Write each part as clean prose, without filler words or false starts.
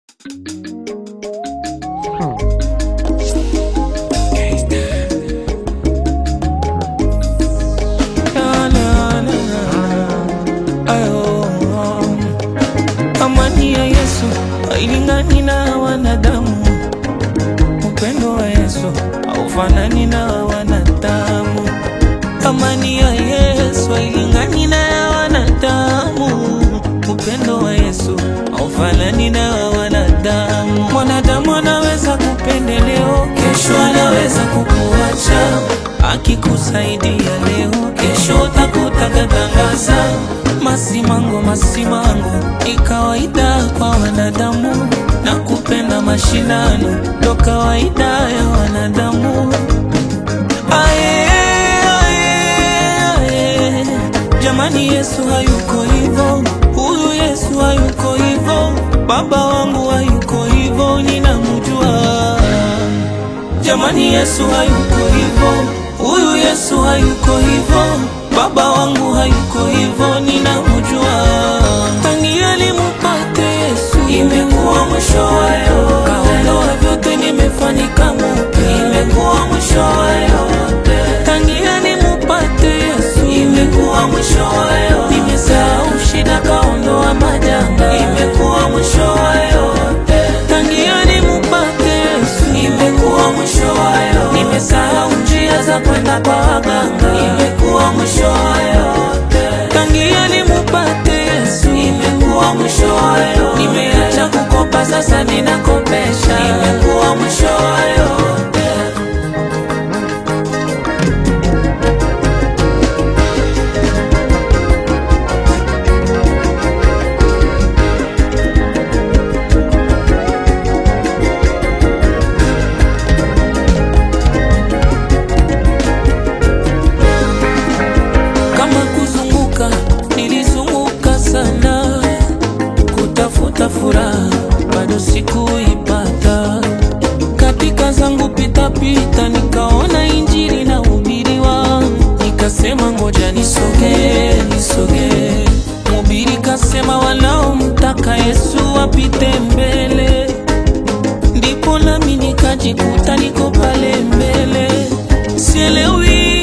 Amani ya Yesu hailingani na wanadamu. Upendo wa Yesu haufanani na wanadamu. Amani ya Yesu hailingani na wanadamu. Upendo wa Yesu haufanani na wanadamu. Mwanadamu anaweza kupendeleo, kesho anaweza kukuacha. Akikusaidia leo, kesho utakutagatangaza. Masimango ni kawaida kwa wanadamu, na kupenda mashindano ndo kawaida ya wanadamu. Ae, jamani, Yesu hayuko hivyo. Huyu Yesu hayuko hivyo. Baba wangu hayuko hivyo, ninamjua. Jamani, Yesu hayuko hivyo. Huyu Yesu hayuko hivyo. Baba wangu hayuko hivyo, ninamjua. Tangia alimpate Yesu, imekuwa mwisho wa yote. Kaondoa vyote, nimefanyika mpya. Imekuwa mwisho wa yote. Tangia alimpate Yesu, imekuwa mwisho wa yote. Nimesahau shida, kaondoa majanga. Imekuwa mwisho wa yote. Tangia alimpate Yesu, imekuwa mwisho wa yote. Nimesahau njia za kwenda kwa waganga. Imekuwa mwisho wa yote. Tangia nimpate Yesu, imekuwa mwisho wa yote. Nimeacha kukopa, sasa ninakopesha. Imekuwa mwisho wa yote. Nilizunguka sana kutafuta furaha, bado sikuipata. Katika zangu pita nikaona injili na hubiriwa, nikasema ngoja nisogee. Mhubiri kasema wanaomtaka Yesu wapite mbele, ndipo nami nikajikuta niko pale mbele. Sielewi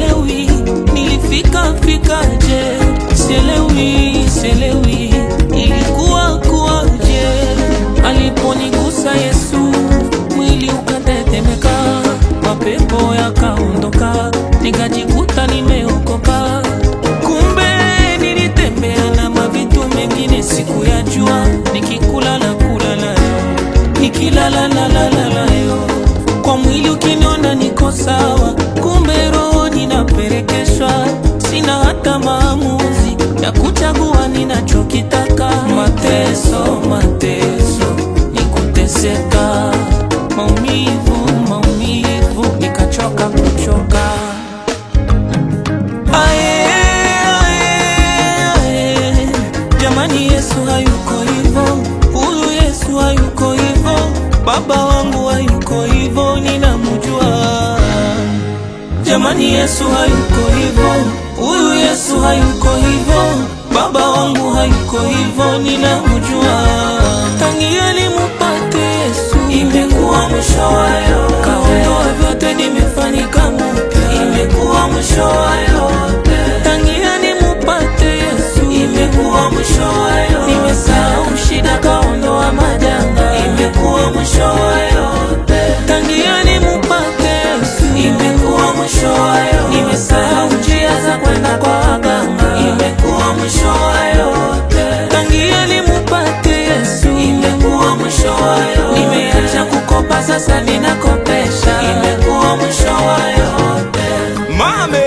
nilifikaje, sielewi ilikuwa kuwaje. Aliponigusa Yesu, mwili ukatetemeka, mapepo yakaondoka, nikajikuta nimeokoka. Kumbe nilitembea na mavitu mengine sikuyajua, nikikula na kula nayo, nikilala na lala nayo. Kwa mwili ukiniona niko sawa, kumbe roho ninapelekeshwa. Sina hata maamuzi ya kuchagua ninachokitaka. Mateso ni kuteseka, maumivu nikachoka kuchoka. Ae, jamani, Yesu hayuko hivyo. Huyu Yesu hayuko hivyo. Baba wangu hayuko hivyo, ninamjua. Jamani, Yesu hayuko hivyo. Huyu Yesu hayuko hivyo. Baba wangu hayuko hivyo, ninamjua. Tangia nimpate Yesu, imekuwa mwisho wa yote. Kaondoa vyote, nimefanyika mpya. Imekuwa mwisho wa yote. Tangia nimpate Yesu, imekuwa mwisho wa yote. Nimesahau shida, kaondoa majanga. Imekuwa mwisho wa yote. Tangia nimpate Yesu, imekuwa mwisho wa yote. Nimesahau njia za kwenda kwa waganga. Imekuwa mwisho wa yote. Tangia nimpate Yesu, imekuwa mwisho wa yote. Nimeacha kukopa, sasa ninakopesha. Imekuwa mwisho wa yote. Mame,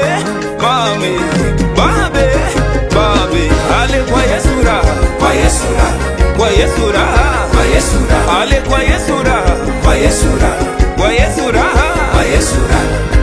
babe, ale kwa Yesu raha, Kwa Yesu raha, kwa Yesu raha, kwa Yesu raha, ale kwa Yesu raha, kwa Yesu raha, kwa Yesu raha, kwa Yesu raha.